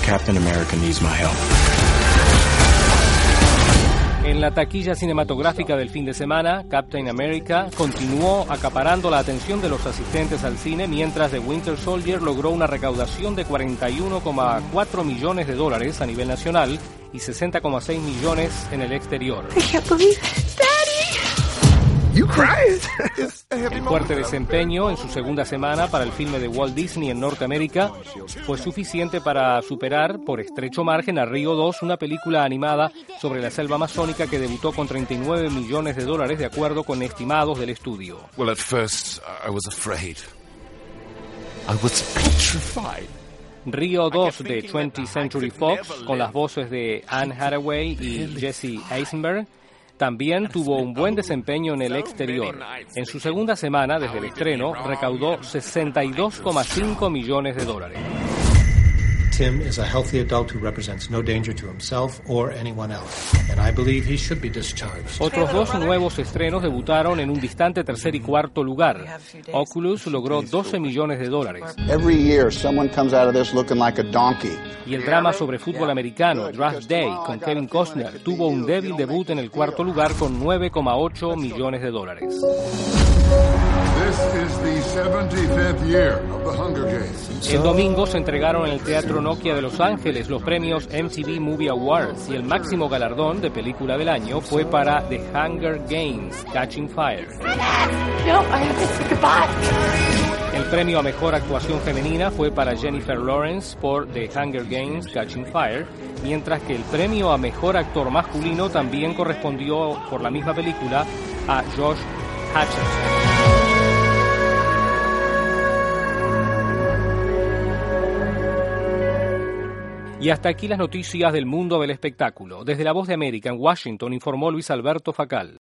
Captain America needs my help. En la taquilla cinematográfica del fin de semana, Captain America continuó acaparando la atención de los asistentes al cine, mientras The Winter Soldier logró una recaudación de $41,4 millones a nivel nacional y $60,6 millones en el exterior. El fuerte desempeño en su segunda semana para el filme de Walt Disney en Norteamérica fue suficiente para superar por estrecho margen a Río 2, una película animada sobre la selva amazónica que debutó con $39 millones de acuerdo con estimados del estudio. Well, at first I was afraid. I was petrified. Río 2 de 20th Century Fox, con las voces de Anne Hathaway y Jesse Eisenberg, también tuvo un buen desempeño en el exterior. En su segunda semana, desde el estreno, recaudó $62,5 millones. Tim is a healthy adult who represents no danger to himself or anyone else, and I believe he should be discharged. Otros dos nuevos estrenos debutaron en un distante tercer y cuarto lugar. Oculus logró $12 millones. Every year someone comes out of this looking like a donkey. Y el drama sobre fútbol americano, Draft Day, con Kevin Costner, tuvo un débil debut en el cuarto lugar con $9,8 millones. El domingo se entregaron en el Teatro Nokia de Los Ángeles los premios MTV Movie Awards y el máximo galardón de película del año fue para The Hunger Games, Catching Fire. El premio a mejor actuación femenina fue para Jennifer Lawrence por The Hunger Games, Catching Fire, mientras que el premio a mejor actor masculino también correspondió por la misma película a Josh Hutcherson. Y hasta aquí las noticias del mundo del espectáculo. Desde La Voz de América en Washington informó Luis Alberto Facal.